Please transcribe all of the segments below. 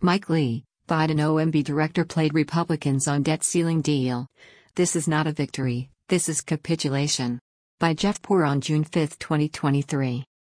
Mike Lee, Biden OMB director played Republicans on debt ceiling deal. This is not a victory, this is capitulation. By Jeff Poor on June 5, 2023.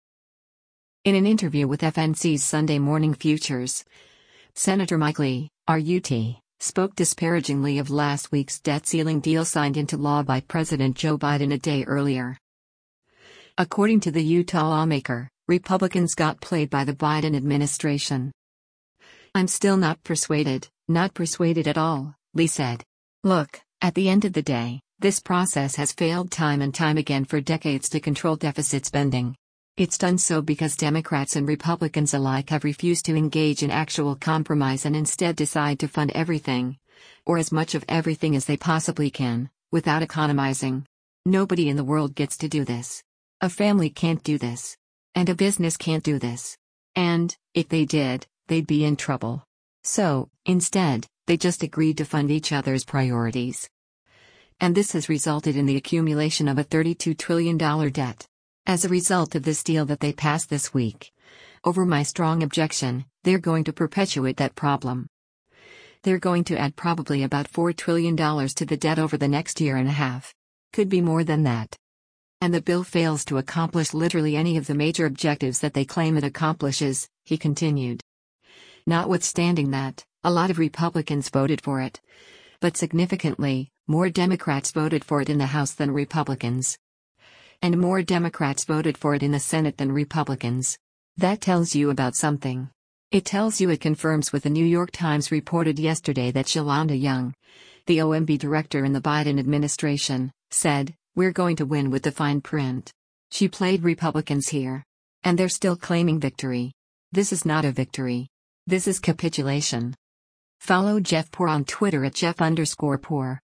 In an interview with FNC's Sunday Morning Futures, Senator Mike Lee, RUT, spoke disparagingly of last week's debt ceiling deal signed into law by President Joe Biden a day earlier. According to the Utah lawmaker, Republicans got played by the Biden administration. "I'm still not persuaded at all," Lee said. "Look, at the end of the day, this process has failed time and time again for decades to control deficit spending. It's done so because Democrats and Republicans alike have refused to engage in actual compromise and instead decide to fund everything, or as much of everything as they possibly can, without economizing. Nobody in the world gets to do this. A family can't do this. And a business can't do this. And, if they did, they'd be in trouble. So, instead, they just agreed to fund each other's priorities. And this has resulted in the accumulation of a $32 trillion debt. As a result of this deal that they passed this week, over my strong objection, they're going to perpetuate that problem. They're going to add probably about $4 trillion to the debt over the next year and a half. Could be more than that. And the bill fails to accomplish literally any of the major objectives that they claim it accomplishes," he continued. Notwithstanding that, a lot of Republicans voted for it. But significantly, more Democrats voted for it in the House than Republicans. And more Democrats voted for it in the Senate than Republicans. That tells you about something. It confirms what the New York Times reported yesterday that Shalanda Young, the OMB director in the Biden administration, said, "We're going to win with the fine print." She played Republicans here. And they're still claiming victory. This is not a victory. This is capitulation. Follow Jeff Poor on Twitter at Jeff_Poor.